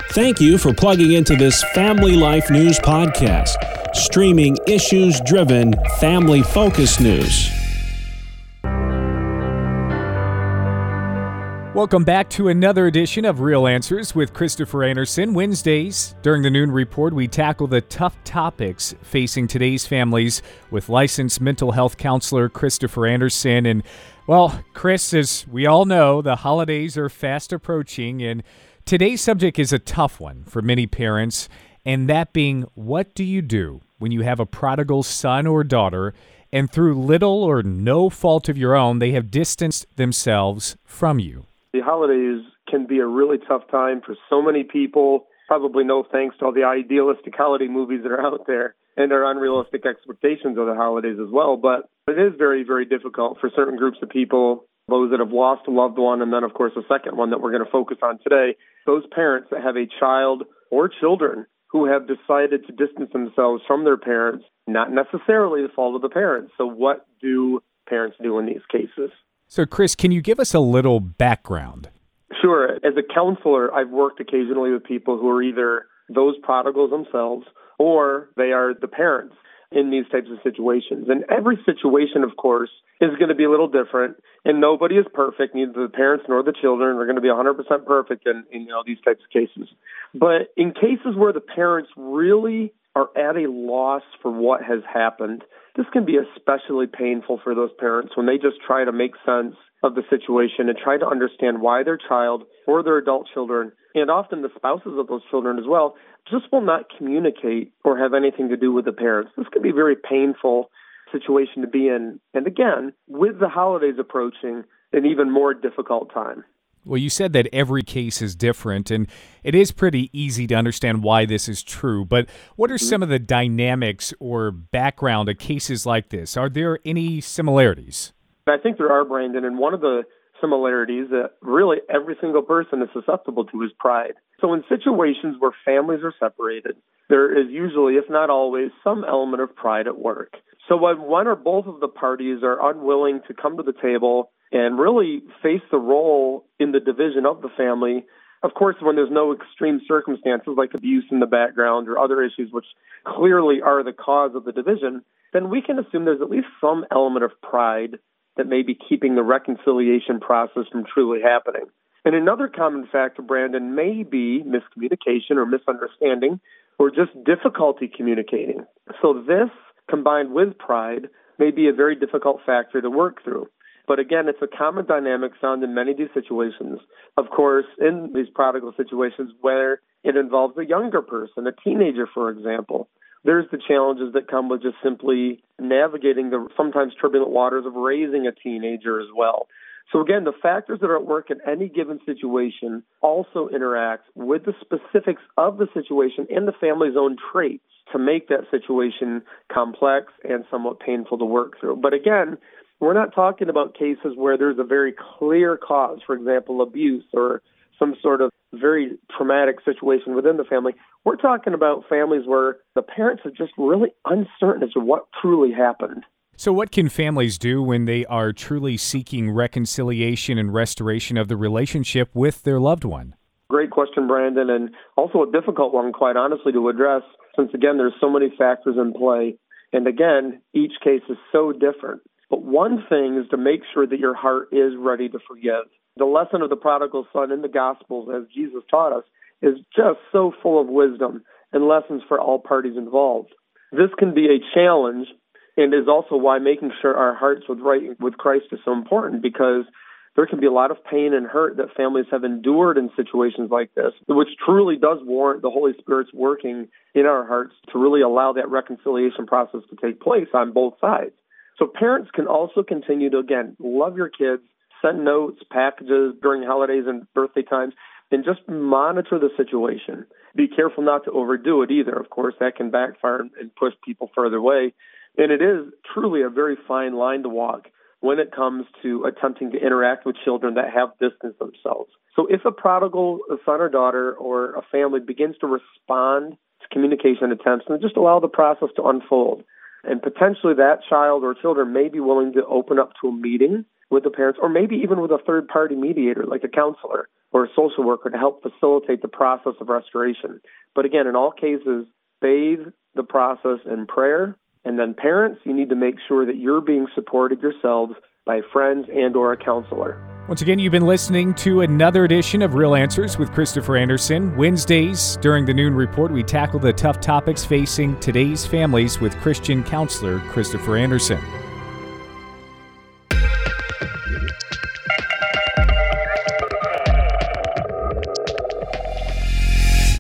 Thank you for plugging into this Family Life News podcast, streaming issues-driven, family-focused news. Welcome back to another edition of Real Answers with Christopher Anderson. Wednesdays, during the Noon Report, we tackle the tough topics facing today's families with licensed mental health counselor Christopher Anderson. And, well, Chris, as we all know, the holidays are fast approaching, and today's subject is a tough one for many parents, and that being, what do you do when you have a prodigal son or daughter, and through little or no fault of your own, they have distanced themselves from you? The holidays can be a really tough time for so many people, probably no thanks to all the idealistic holiday movies that are out there and their unrealistic expectations of the holidays as well. But it is very, very difficult for certain groups of people, those that have lost a loved one, and then, of course, the second one that we're going to focus on today, those parents that have a child or children who have decided to distance themselves from their parents, not necessarily the fault of the parents. So what do parents do in these cases? So, Chris, can you give us a little background? Sure. As a counselor, I've worked occasionally with people who are either those prodigals themselves or they are the parents in these types of situations. And every situation, of course, is going to be a little different, and nobody is perfect. Neither the parents nor the children are going to be 100% perfect in these types of cases. But in cases where the parents really are at a loss for what has happened, this can be especially painful for those parents when they just try to make sense of the situation and try to understand why their child or their adult children, and often the spouses of those children as well, just will not communicate or have anything to do with the parents. This can be a very painful situation to be in. And again, with the holidays approaching, an even more difficult time. Well, you said that every case is different, and it is pretty easy to understand why this is true. But what are some of the dynamics or background of cases like this? Are there any similarities? I think there are, Brandon, and one of the similarities that really every single person is susceptible to is pride. So in situations where families are separated, there is usually, if not always, some element of pride at work. So when one or both of the parties are unwilling to come to the table and really face the role in the division of the family, of course, when there's no extreme circumstances like abuse in the background or other issues which clearly are the cause of the division, then we can assume there's at least some element of pride that may be keeping the reconciliation process from truly happening. And another common factor, Brandon, may be miscommunication or misunderstanding or just difficulty communicating. So this, combined with pride, may be a very difficult factor to work through. But again, it's a common dynamic found in many of these situations. Of course, in these prodigal situations where it involves a younger person, a teenager, for example, there's the challenges that come with just simply navigating the sometimes turbulent waters of raising a teenager as well. So again, the factors that are at work in any given situation also interact with the specifics of the situation and the family's own traits to make that situation complex and somewhat painful to work through. But again, we're not talking about cases where there's a very clear cause, for example, abuse or some sort of very traumatic situation within the family. We're talking about families where the parents are just really uncertain as to what truly happened. So what can families do when they are truly seeking reconciliation and restoration of the relationship with their loved one? Great question, Brandon, and also a difficult one, quite honestly, to address, since, again, there's so many factors in play. And again, each case is so different. But one thing is to make sure that your heart is ready to forgive. The lesson of the prodigal son in the Gospels, as Jesus taught us, is just so full of wisdom and lessons for all parties involved. This can be a challenge, and is also why making sure our hearts are right with Christ is so important, because there can be a lot of pain and hurt that families have endured in situations like this, which truly does warrant the Holy Spirit's working in our hearts to really allow that reconciliation process to take place on both sides. So parents can also continue to, again, love your kids, send notes, packages during holidays and birthday times, and just monitor the situation. Be careful not to overdo it either. Of course, that can backfire and push people further away. And it is truly a very fine line to walk when it comes to attempting to interact with children that have distanced themselves. So if a prodigal son or daughter or a family begins to respond to communication attempts, then just allow the process to unfold. And potentially that child or children may be willing to open up to a meeting with the parents, or maybe even with a third-party mediator like a counselor. or a social worker to help facilitate the process of restoration. But again, in all cases, bathe the process in prayer. And then parents, you need to make sure that you're being supported yourselves by friends and or a counselor. Once again, you've been listening to another edition of Real Answers with Christopher Anderson. Wednesdays during the Noon Report, we tackle the tough topics facing today's families with Christian counselor Christopher Anderson.